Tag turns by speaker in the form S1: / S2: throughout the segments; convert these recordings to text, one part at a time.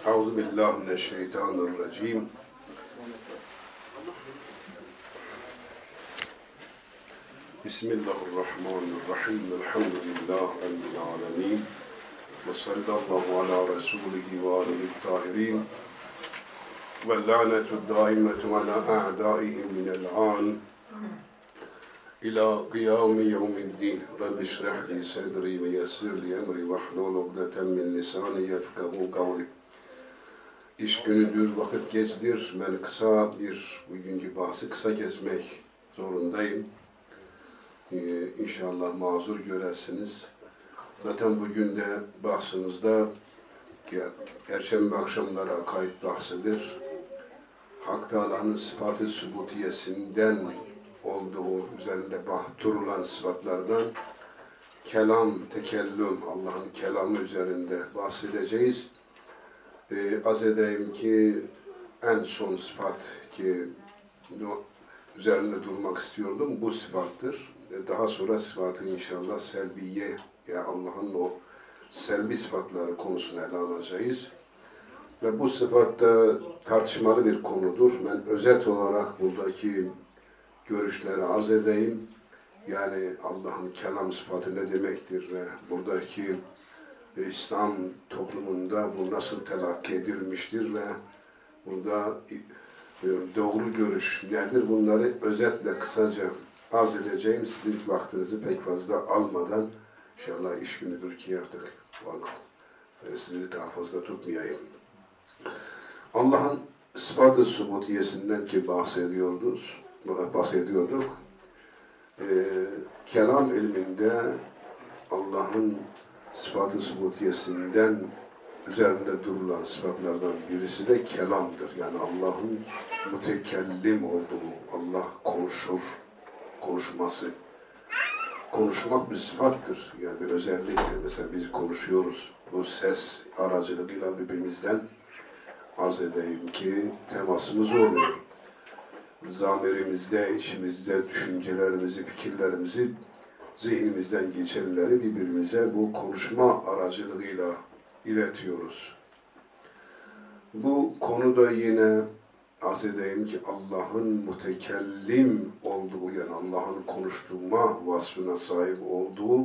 S1: Euzubillahimineşşeytanirracim. Bismillahirrahmanirrahim. Elhamdülillah Rabbil alemin. Ve sallallahu ala Resulihi ve aleyhi tahirin. Ve lânetu dâimetu ala a'daihim minel an. İlâ kıyâmi yevmiddin. Rabbi şreh li sedri ve yessir li emri ve hlûl ugdeten min lisâni yefkahu kavli. İş günüdür, vakit geçtir. Ben bugünkü bahsi kısa kesmek zorundayım. İnşallah mazur görersiniz. Zaten bugün de bahsimizde Perşembe akşamları akaid bahsidir. Hak Teâlâ'nın sıfat-ı sübutiyesinden olduğu üzerinde durulan sıfatlardan kelam, tekellüm, Allah'ın kelamı üzerinde bahsedeceğiz. Az edeyim ki en son sıfat ki üzerinde durmak istiyordum, bu sıfattır. Daha sonra sıfatı inşallah selbiye, yani Allah'ın o selbi sıfatları konusunu ele alacağız. Ve bu sıfatta tartışmalı bir konudur. Ben özet olarak buradaki görüşleri arz edeyim. Yani Allah'ın kelam sıfatı ne demektir ve buradaki İslam toplumunda bu nasıl telakki edilmiştir ve burada doğru görüş nedir? Bunları özetle kısaca arz edeceğim. Sizin vaktinizi pek fazla almadan, inşallah iş günüdür ki artık sizi daha fazla tutmayayım. Allah'ın sıfat-ı subutiyesinden ki bahsediyorduk. Kelam ilminde Allah'ın sıfat-ı subutiyesinden üzerinde durulan sıfatlardan birisi de kelamdır. Yani Allah'ın mütekellim olduğu, Allah konuşur, konuşması. Konuşmak bir sıfattır, yani bir özelliktir. Mesela biz konuşuyoruz. Bu ses aracılığıyla birbirimizden arz edeyim ki temasımız oluyor. Zamirimizde, içimizde düşüncelerimizi, fikirlerimizi, zihnimizden geçenleri birbirimize bu konuşma aracılığıyla iletiyoruz. Bu konuda yine arz edeyim ki Allah'ın mütekellim olduğu, yani Allah'ın konuşturma vasfına sahip olduğu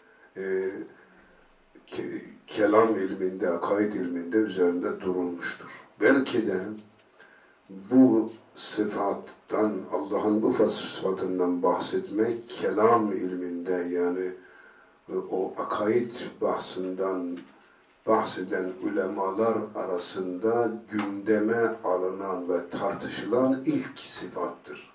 S1: kelam ilminde, akaid ilminde üzerinde durulmuştur. Belki de bu sıfattan, Allah'ın bu sıfatından bahsetmek kelam ilminde, yani o akaid bahsinden bahseden ulemalar arasında gündeme alınan ve tartışılan ilk sıfattır.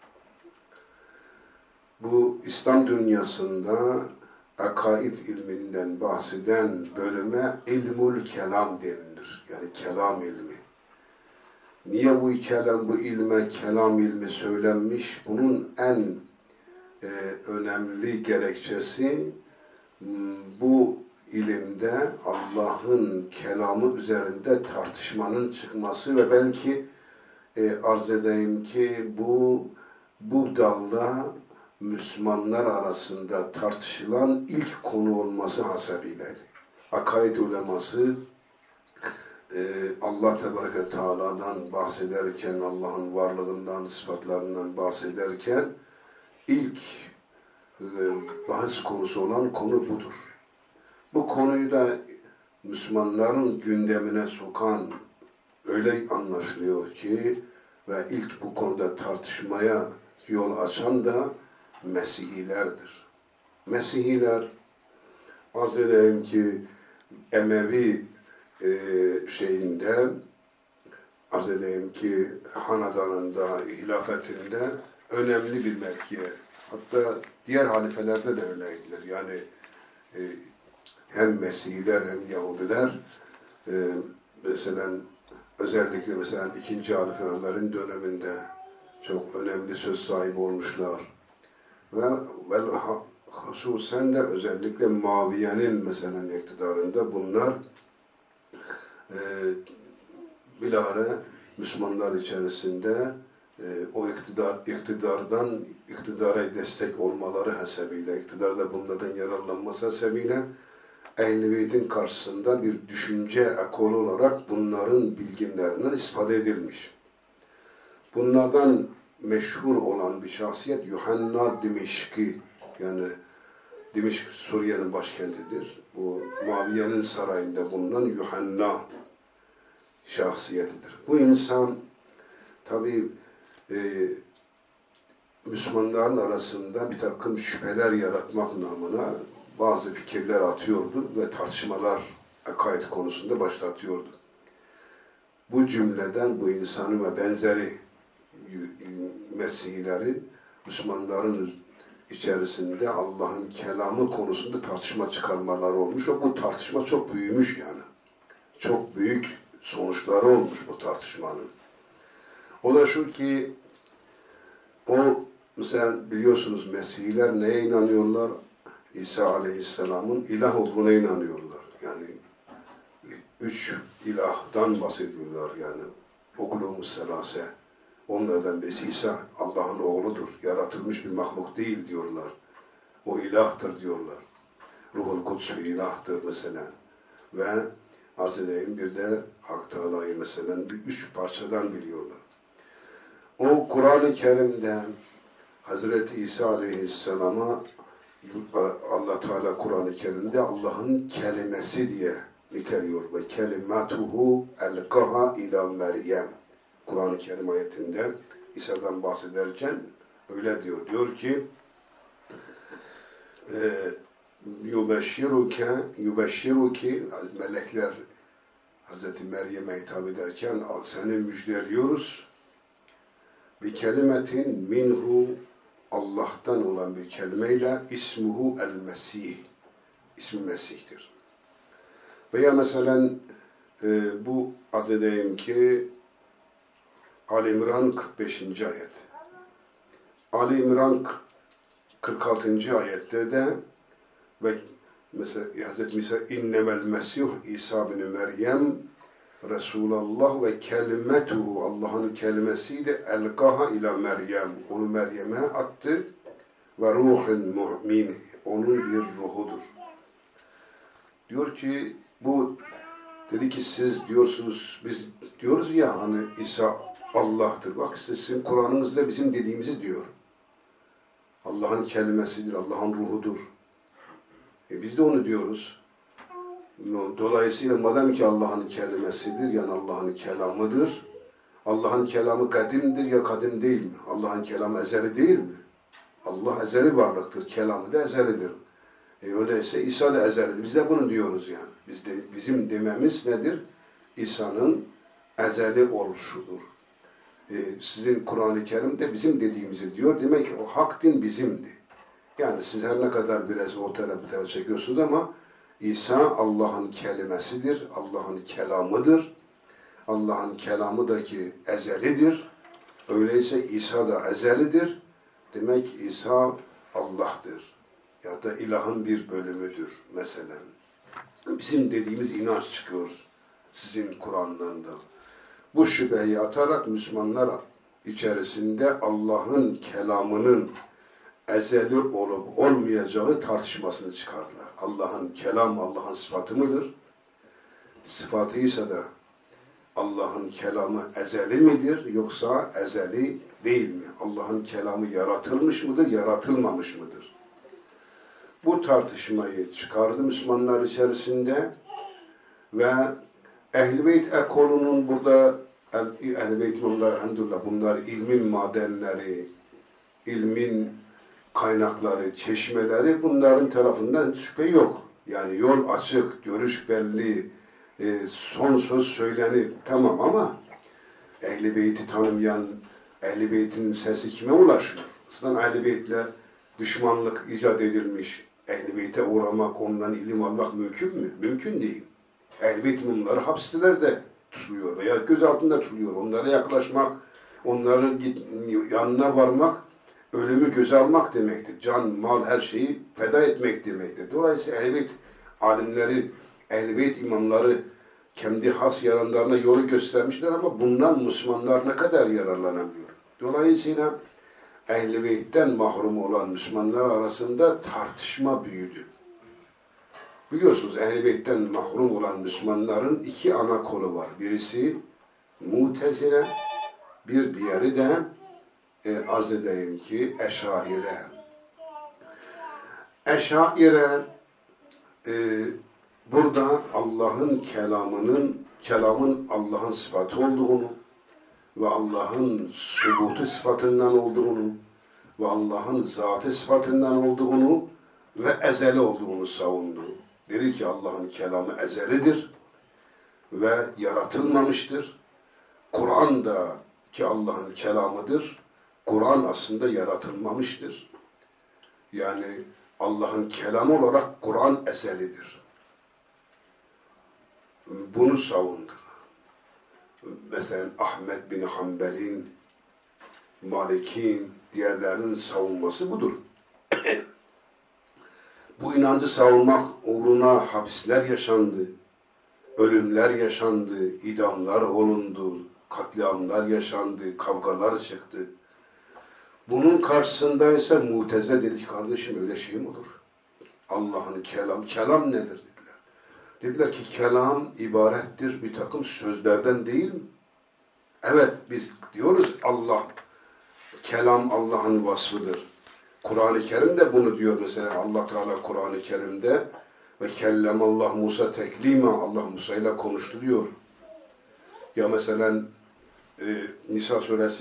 S1: Bu İslam dünyasında akaid ilminden bahseden bölüme ilmul kelam denilir. Yani kelam ilmi. Niye bu ilme kelam ilmi söylenmiş? Bunun en önemli gerekçesi bu ilimde Allah'ın kelamı üzerinde tartışmanın çıkması ve belki arz edeyim ki bu dalda Müslümanlar arasında tartışılan ilk konu olması hasebiyle. Akaid uleması Allah Tebareke Teala'dan bahsederken, Allah'ın varlığından, sıfatlarından bahsederken ilk bahis konusu olan konu budur. Bu konuyu da Müslümanların gündemine sokan, öyle anlaşılıyor ki ve ilk bu konuda tartışmaya yol açan da Mesihilerdir. Mesihiler, arz edeyim ki Emevi arz edeyim ki hanedanında, hilafetinde önemli bir mevkiye. Hatta diğer halifelerde de öyleydiler. Yani hem Mesihiler hem Yahudiler özellikle 2. halifelerin döneminde çok önemli söz sahibi olmuşlar. Ve hususen de özellikle Muaviye'nin iktidarında bunlar bilahare Müslümanlar içerisinde o iktidara destek olmaları hasebiyle, iktidarda bunlardan yararlanması hasebiyle Ehl-i Beyt'in karşısında bir düşünce ekolü olarak bunların bilginlerinden istifade edilmiş. Bunlardan meşhur olan bir şahsiyet Yuhanna Dimeşki, yani Dimeşk Suriye'nin başkentidir. Bu Muaviye'nin sarayında bulunan Yuhanna şahsiyetidir. Bu insan tabi Müslümanların arasında bir takım şüpheler yaratmak namına bazı fikirler atıyordu ve tartışmalar akaid konusunda başlatıyordu. Bu cümleden bu insanın ve benzeri mesihleri Müslümanların içerisinde Allah'ın kelamı konusunda tartışma çıkarmalar olmuş. Bu tartışma çok büyümüş yani. Çok büyük sonuçları olmuş bu tartışmanın. O da şu ki mesela biliyorsunuz Mesihler neye inanıyorlar? İsa Aleyhisselam'ın ilah olduğuna inanıyorlar. Yani 3 ilahdan bahsediyorlar yani. Okulumuz selase. Onlardan birisi İsa Allah'ın oğludur. Yaratılmış bir mahluk değil diyorlar. O ilahtır diyorlar. Ruhul Kuds bir ilahtır mesela. Ve Hazreti bir de Hak Teala'yı mesela 3 parçadan biliyorlar. O Kur'an-ı Kerim'de Hazreti İsa Aleyhisselam'a Allah Teala Kur'an-ı Kerim'de Allah'ın kelimesi diye niteliyor ve kelimatuhu elqaha ila Meryem. Kur'an-ı Kerim ayetinde İsa'dan bahsederken öyle diyor. Diyor ki yubeşşiruki melekler Hazreti Meryem'e hitap ederken seni müjdeliyoruz bir kelimetin minhu Allah'tan olan bir kelimeyle ismuhu el-Mesih. İsmi Mesih'tir. Veya mesela bu az edeyim ki Ali İmran 45. ayet. Ali İmran 46. ayette de ve mesela Hazreti İsa innemel Mesih İsa bin Meryem Resulullah ve kelimetuhu Allah'ın kelimesiyle elqaha ila Meryem. Onu Meryem'e attı ve ruhun mu'min. Onun bir ruhudur. Diyor ki bu dedi ki siz diyorsunuz biz diyoruz ya hani İsa Allah'tır. Bak sizin Kur'an'ınızda bizim dediğimizi diyor. Allah'ın kelimesidir, Allah'ın ruhudur. Biz de onu diyoruz. Dolayısıyla madem ki Allah'ın kelimesidir, yani Allah'ın kelamıdır, Allah'ın kelamı kadimdir ya kadim değil mi? Allah'ın kelamı ezeli değil mi? Allah ezeli varlıktır, kelamı da ezelidir. Öyleyse İsa da ezelidir. Biz de bunu diyoruz yani. Bizim dememiz nedir? İsa'nın ezeli oluşudur. Sizin Kur'an-ı Kerim'de bizim dediğimizi diyor. Demek ki o hak din bizimdi. Yani siz her ne kadar biraz o tarafa çekiyorsunuz ama İsa Allah'ın kelimesidir, Allah'ın kelamıdır. Allah'ın kelamı da ki ezelidir. Öyleyse İsa da ezelidir. Demek ki İsa Allah'tır. Ya da ilahın bir bölümüdür mesela. Bizim dediğimiz inanç çıkıyor sizin Kur'an'dan da. Bu şüpheyi atarak Müslümanlar içerisinde Allah'ın kelamının ezeli olup olmayacağı tartışmasını çıkardılar. Allah'ın kelam Allah'ın sıfatı mıdır? Sıfatı ise de Allah'ın kelamı ezeli midir yoksa ezeli değil mi? Allah'ın kelamı yaratılmış mıdır, yaratılmamış mıdır? Bu tartışmayı çıkardı Müslümanlar içerisinde ve Ehl-i Beyt ekolunun burada Ehl-i Beyt imamları elhamdülillah bunlar ilmin madenleri, ilmin kaynakları, çeşmeleri bunların tarafından şüphe yok. Yani yol açık, görüş belli, son söz söyleni tamam ama Ehl-i Beyt'i tanımayan, Ehl-i Beyt'in sesi kime ulaşıyor? Aslında Ehl-i Beyt'le düşmanlık icat edilmiş. Ehl-i Beyt'e uğramak, ondan ilim almak mümkün mü? Mümkün değil. Ehl-i Beyt imamları hapislerde tutuluyor veya göz altında tutuluyor. Onlara yaklaşmak, onların yanına varmak, ölümü göze almak demektir. Can, mal, her şeyi feda etmek demektir. Dolayısıyla Ehl-i Beyt alimleri, Ehl-i Beyt imamları kendi has yararlarına yolu göstermişler ama bundan Müslümanlar ne kadar yararlanabiliyor? Dolayısıyla Ehl-i Beyt'ten mahrum olan Müslümanlar arasında tartışma büyüdü. Biliyorsunuz Ehl-i Beyt'ten mahrum olan Müslümanların iki ana kolu var. Birisi Mutezile, bir diğeri de arz edeyim ki Eşaire. Eşaire burada Allah'ın kelamın Allah'ın sıfatı olduğunu ve Allah'ın sübutu sıfatından olduğunu ve Allah'ın zatı sıfatından olduğunu ve ezeli olduğunu savundu. Dedi ki Allah'ın kelamı ezelidir ve yaratılmamıştır. Kur'an da ki Allah'ın kelamıdır. Kur'an aslında yaratılmamıştır. Yani Allah'ın kelamı olarak Kur'an ezelidir. Bunu savundu. Mesela Ahmed bin Hanbel'in, Malik'in, diğerlerinin savunması budur. Bu inancı savunmak uğruna hapisler yaşandı, ölümler yaşandı, idamlar olundu, katliamlar yaşandı, kavgalar çıktı. Bunun karşısında ise Mutezile dedi ki kardeşim öyle şey mi olur? Allah'ın kelam nedir dediler. Dediler ki kelam ibarettir bir takım sözlerden değil mi? Evet biz diyoruz kelam Allah'ın vasfıdır. Kur'an-ı Kerim de bunu diyor mesela Allah Teala Kur'an-ı Kerim'de ve kellemallah Musa teklima Allah Musa ile konuştu diyor. Ya mesela Nisa suresi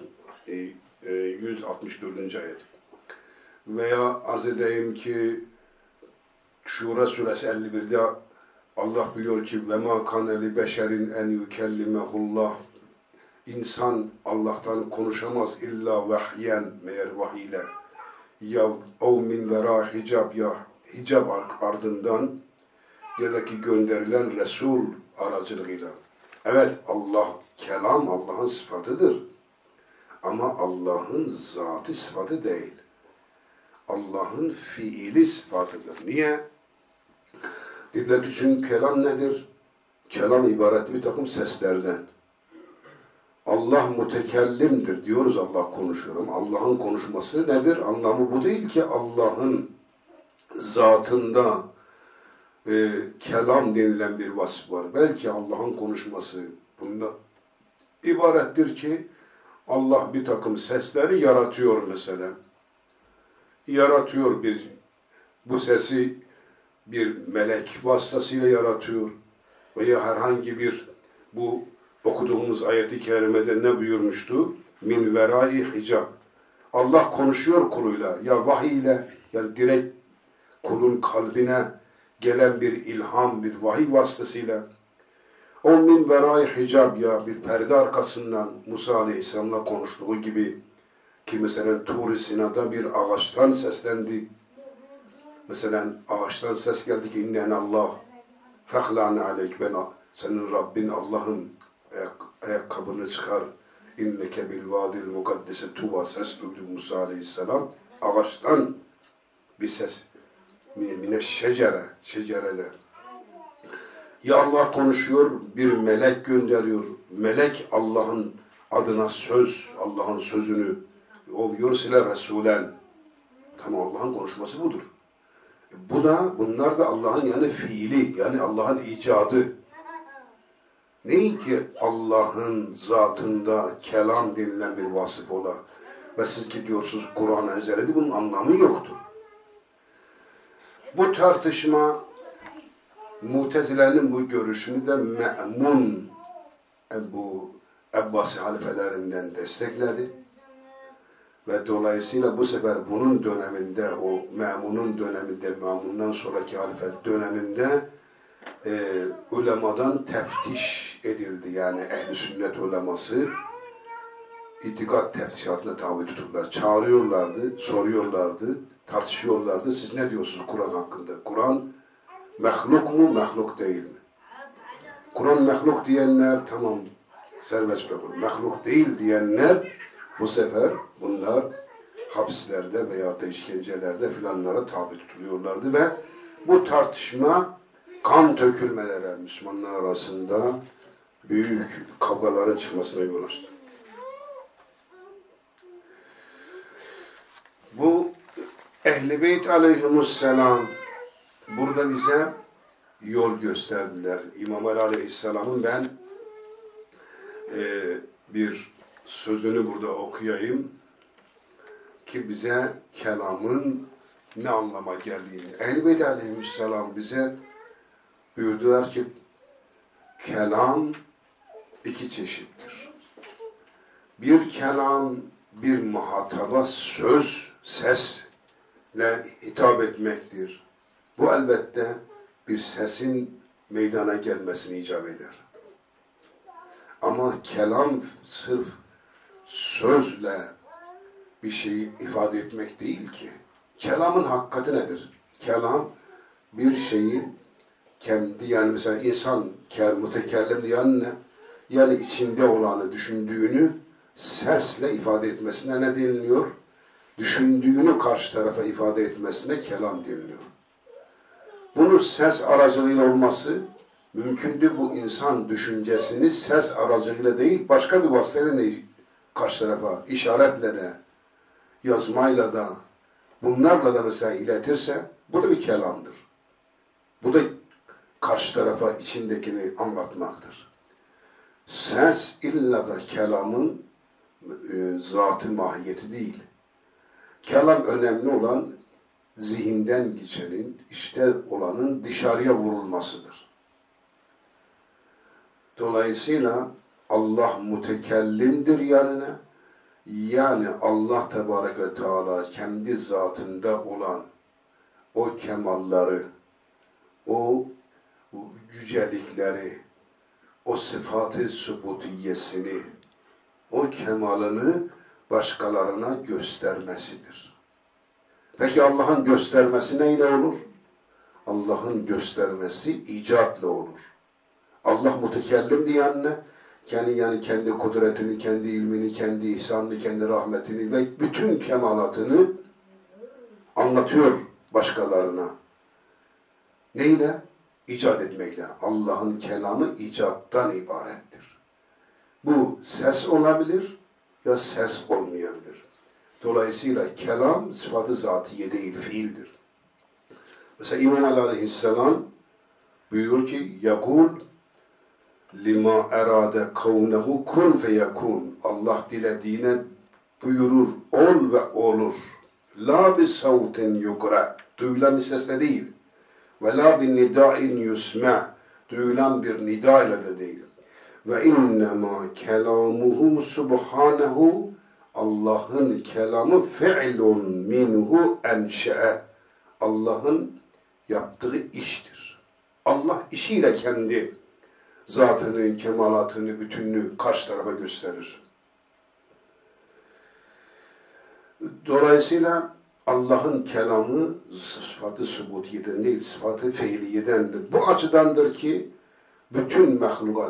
S1: 164. ayet. Veya arz edeyim ki Şura suresi 51'de Allah buyuruyor ki ve ma kana li beşerin en yukellimehullah İnsan Allah'tan konuşamaz illa vahyen meğer vahiyle ya o min vera hicab ya hicab ardından ya da ki gönderilen Resul aracılığıyla. Evet kelam Allah'ın sıfatıdır. Ama Allah'ın zatı sıfatı değil. Allah'ın fiili sıfatıdır. Niye? Dediler ki çünkü kelam nedir? Kelam ibaret bir takım seslerden. Allah mütekellimdir diyoruz Allah konuşuyor ama Allah'ın konuşması nedir? Anlamı bu değil ki Allah'ın zatında kelam denilen bir vasıf var. Belki Allah'ın konuşması bundan ibarettir ki Allah bir takım sesleri yaratıyor mesela. Yaratıyor bu sesi bir melek vasıtasıyla yaratıyor. Veya herhangi bir bu okuduğumuz ayet-i kerimede ne buyurmuştu? Min verai hicab. Allah konuşuyor kuluyla ya vahiy ile yani direkt kulun kalbine gelen bir ilham, bir vahiy vasıtasıyla o min verai hicab ya bir perde arkasından Musa Aleyhisselam'la konuştuğu gibi ki mesela Tur-i Sina'da bir ağaçtan seslendi. Mesela ağaçtan ses geldi ki innen Allah fehlâne aleyk ben senin Rabbin Allah'ım ayakkabını çıkar inneke bil vadil mukaddese tuva ses duydu Musa Aleyhisselam ağaçtan bir ses mine şecerede ya Allah konuşuyor bir melek gönderiyor melek Allah'ın adına söz Allah'ın sözünü o yursile Resulen tamam Allah'ın konuşması budur. Bunlar da Allah'ın yani fiili yani Allah'ın icadı. Neyin ki Allah'ın zatında kelam denilen bir vasıf ola ve siz ki diyorsunuz Kur'an ezelidir bunun anlamı yoktur. Bu tartışma Mutezile'nin bu görüşünü de Me'mun bu Abbasi halifelerinden destekledi. Ve dolayısıyla bu sefer bunun döneminde, o Me'mun'un döneminde, Me'mun'dan sonraki halifelik döneminde ulemadan teftiş edildi. Yani ehl-i sünnet uleması itikat teftişatına tabi tuturlar. Çağırıyorlardı, soruyorlardı, tartışıyorlardı. Siz ne diyorsunuz Kur'an hakkında? Kur'an mehluk mu, mehluk değil mi? Kur'an mehluk diyenler tamam serbest bırakın. Mehluk değil diyenler bu sefer bunlar hapislerde veya da işkencelerde filanlara tabi tutuluyorlardı ve bu tartışma kan dökülmelere Müslümanlar arasında büyük kavgaların çıkmasına yol açtı. Bu Ehl-i Beyt aleyhimusselam burada bize yol gösterdiler. İmam Ali Aleyhisselam'ın ben bir sözünü burada okuyayım ki bize kelamın ne anlama geldiğini. Ehl-i Beyt Aleyhisselam bize buyurdular ki kelam iki çeşittir. Bir kelam, bir muhataba söz, sesle hitap etmektir. Bu elbette bir sesin meydana gelmesini icap eder. Ama kelam sırf sözle bir şeyi ifade etmek değil ki. Kelamın hakikati nedir? Kelam bir şeyi kendi, yani mesela insan mütekellim diyen ne? Yani içinde olanı, düşündüğünü sesle ifade etmesine ne deniliyor? Düşündüğünü karşı tarafa ifade etmesine kelam deniliyor. Bunun ses aracılığıyla olması mümkündür. Bu insan düşüncesini ses aracılığıyla değil, başka bir vasıtayla karşı tarafa, işaretle de, yazmayla da, bunlarla da mesela iletirse, bu da bir kelamdır. Bu da karşı tarafa içindekini anlatmaktır. Ses illa da kelamın zatı mahiyeti değil. Kelam önemli olan zihinden geçenin, işte olanın dışarıya vurulmasıdır. Dolayısıyla Allah mütekellimdir yani Allah Tebarek ve Teala kendi zatında olan o kemalları, o yücelikleri, o sıfat-ı subutiyesini, o kemalını başkalarına göstermesidir. Peki Allah'ın göstermesi neyle olur? Allah'ın göstermesi icatla olur. Allah mütekellim diyen ne? Kendi kudretini, kendi ilmini, kendi ihsanını, kendi rahmetini ve bütün kemalatını anlatıyor başkalarına. Neyle? İcat etmekle. Allah'ın kelamı icattan ibarettir. Bu ses olabilir ya ses olmayabilir. Dolayısıyla kelam sıfatı zatiye değil, fiildir. Mesela İmam Ali Aleyhisselam buyuruyor ki yakul lima erade kavnehu kun feyekun. Allah dilediğine buyurur, ol ve olur. La bi savtin yukra. Duyulan bir sesle değil. Ve la bi nida'in yusma. Duyulan bir nida ile de değil. Ve innema kelamuhu subhanehu. Allah'ın kelamı fi'lun minhu enşe'e. Allah'ın yaptığı iştir. Allah işiyle kendi zatını, kemalatını, bütünlüğü karşı tarafa gösterir. Dolayısıyla Allah'ın kelamı sıfatı subutiyeden değil, sıfatı feiliyedendir. Bu açıdandır ki bütün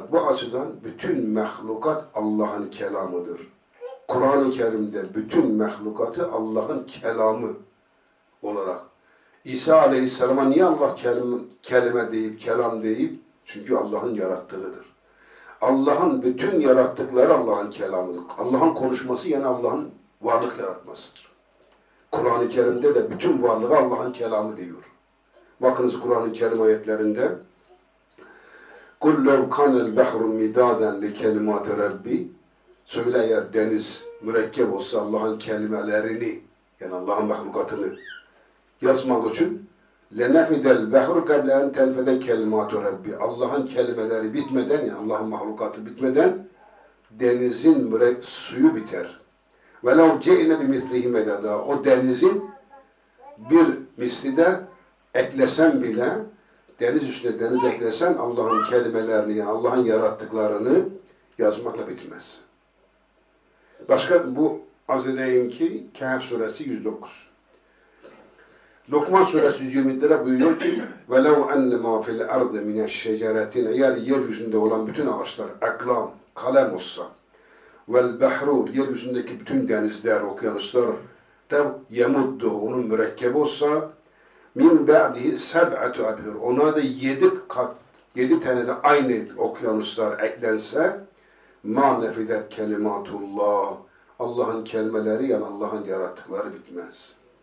S1: mahlukat Allah'ın kelamıdır. Kur'an-ı Kerim'de bütün mahlukatı Allah'ın kelamı olarak. İsa Aleyhisselam'a niye Allah kelime deyip, kelam deyip? Çünkü Allah'ın yarattığıdır. Allah'ın bütün yarattıkları Allah'ın kelamıdır. Allah'ın konuşması yani Allah'ın varlık yaratmasıdır. Kur'an-ı Kerim'de de bütün varlığı Allah'ın kelamı diyor. Bakınız Kur'an-ı Kerim ayetlerinde قُلْ لَوْ كَانَ الْبَحْرُ مِدَادًا لِكَلِمَاتِ رَبِّ Söyle eğer deniz mürekkep olsa Allah'ın kelimelerini yani Allah'ın mahlukatını yazmak için لَنَفِدَ الْبَحْرُ قَبْلَ اَنْ تَنْفَدَ كَلِمَاتُ رَبِّ Allah'ın kelimeleri bitmeden yani Allah'ın mahlukatı bitmeden denizin suyu biter. وَلَوْ جَئْنَ بِمِثْلِهِ مَدَدًا O denizin bir misli de eklesen bile deniz üstüne deniz eklesen Allah'ın kelimelerini yani Allah'ın yarattıklarını yazmakla bitmez. Başka bu az edeyim ki Kehf suresi 109. Lokman suresi 120'de buyuruyor ki وَلَوْ أَنَّمَا فِي الْأَرْضِ مِنَ الشَّجَرَةِينَ Eğer yeryüzünde olan bütün ağaçlar aklam, kalem olsa وَالْبَحْرُ Yeryüzündeki bütün denizler, okyanuslar da yemuddu onun mürekkebi olsa min ba'dihi seb'atu abhur ona da 7 tane de aynı okyanuslar eklense ma nefidet kelimatullah Allah'ın kelimeleri yani Allah'ın yarattıkları bitmez.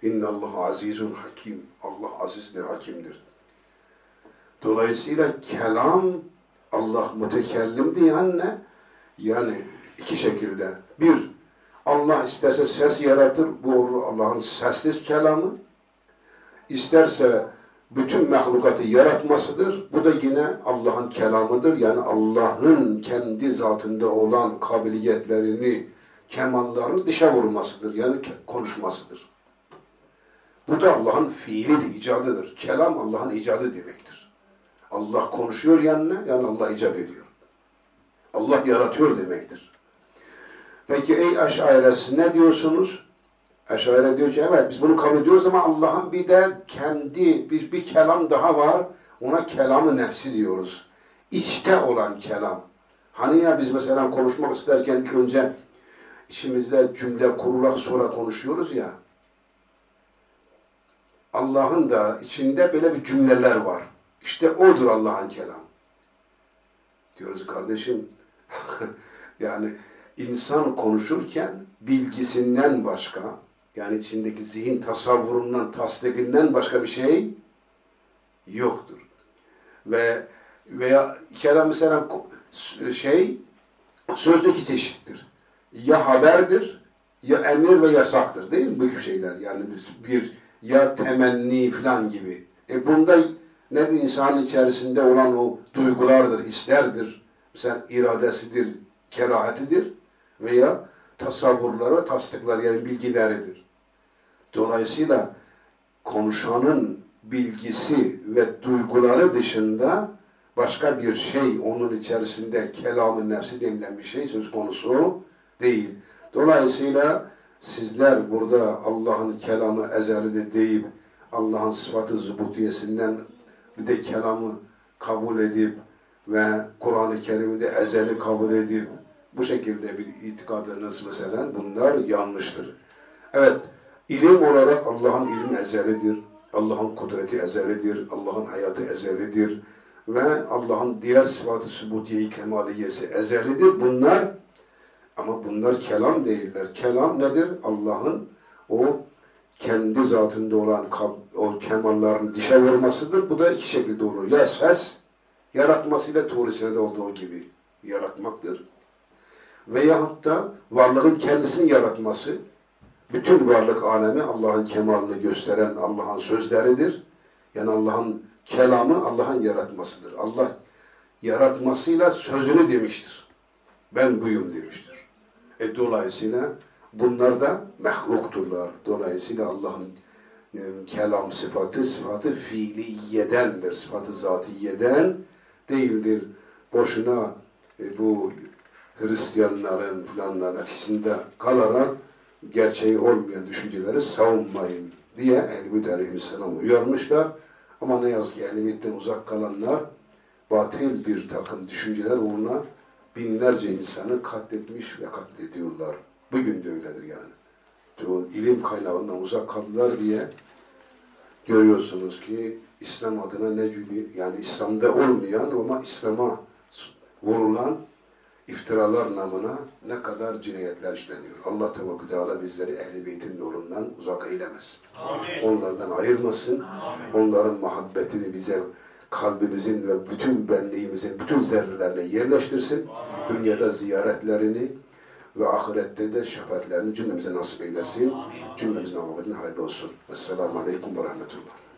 S1: İnnallahu azizun hakim. Allah azizdir, hakimdir. Dolayısıyla kelam, Allah mütekellim diyen ne? Yani iki şekilde. Bir, Allah isterse ses yaratır. Bu olur Allah'ın sesli kelamı. İsterse bütün mahlukatı yaratmasıdır. Bu da yine Allah'ın kelamıdır. Yani Allah'ın kendi zatında olan kabiliyetlerini, kemallarını dışa vurmasıdır. Yani konuşmasıdır. Bu da Allah'ın fiilidir, icadıdır. Kelam Allah'ın icadı demektir. Allah konuşuyor yani ne? Yani Allah icat ediyor. Allah yaratıyor demektir. Peki ey Eş'arisi ne diyorsunuz? Eş'ari diyor ki evet biz bunu kabul ediyoruz ama Allah'ın bir de kendi bir kelam daha var. Ona kelam-ı nefsi diyoruz. İçte olan kelam. Hani ya biz mesela konuşmak isterken ilk önce içimizde cümle kurarak sonra konuşuyoruz ya. Allah'ın da içinde böyle bir cümleler var. İşte odur Allah'ın kelamı. Diyoruz kardeşim yani insan konuşurken bilgisinden başka, yani içindeki zihin tasavvurundan, tasdikinden başka bir şey yoktur. Veya kelam mesela sözlü iki çeşittir. Ya haberdir, ya emir ve yasaktır değil mi? Bu gibi şeyler yani ya temenni falan gibi. Bunda nedir? İnsanın içerisinde olan o duygulardır, hislerdir. Mesela iradesidir, kerahatidir veya tasavvurlar ve tasdikler yani bilgileridir. Dolayısıyla konuşanın bilgisi ve duyguları dışında başka bir şey onun içerisinde kelam-ı nefsi denilen bir şey söz konusu değil. Dolayısıyla sizler burada Allah'ın kelamı ezelidir deyip Allah'ın sıfatı zubutiyesinden bir de kelamı kabul edip ve Kur'an-ı Kerim'i de ezeli kabul edip bu şekilde bir itikadınız mesela bunlar yanlıştır. Evet, ilim olarak Allah'ın ilmi ezelidir. Allah'ın kudreti ezelidir. Allah'ın hayatı ezelidir. Ve Allah'ın diğer sıfatı sübutiye-i kemaliyesi ezelidir. Ama bunlar kelam değiller. Kelam nedir? Allah'ın o kendi zatında olan o kemallerini dışa vurmasıdır. Bu da iki şekilde olur. Ya ses yaratmasıyla tuğrisine de olduğu gibi yaratmaktır. Veyahut da varlığın kendisini yaratması, bütün varlık alemi Allah'ın kemalini gösteren Allah'ın sözleridir. Yani Allah'ın kelamı Allah'ın yaratmasıdır. Allah yaratmasıyla sözünü demiştir. Ben buyum demiştir. Dolayısıyla bunlar da mehlukturlar. Dolayısıyla Allah'ın kelam sıfatı fiiliyedendir. Sıfatı zatiyeden değildir. Boşuna bu Hristiyanların filanların etkisinde kalarak gerçeği olmayan düşünceleri savunmayın diye Ehl-i Beyt Aleyhisselam uyarmışlar. Ama ne yazık ki Ehl-i Beyt'ten uzak kalanlar batıl bir takım düşünceler uğruna binlerce insanı katletmiş ve katlediyorlar. Bugün de öyledir yani. O ilim kaynağından uzak kaldılar diye görüyorsunuz ki İslam adına ne gibi yani İslam'da olmayan ama İslam'a vurulan iftiralar namına ne kadar cinayetler işleniyor. Allah Teala bizleri Ehl-i Beyt'in yolundan uzak eylemesin. Amin. Onlardan ayırmasın. Amin. Onların muhabbetini bize kalbimizin ve bütün benliğimizin bütün zerrelerine yerleştirsin. Amin. Dünyada ziyaretlerini ve ahirette de şefaatlerini cümlemize nasip eylesin. Cümlemizin muhabbetine hayırlı olsun. Esselamu Aleyküm ve Rahmetullah.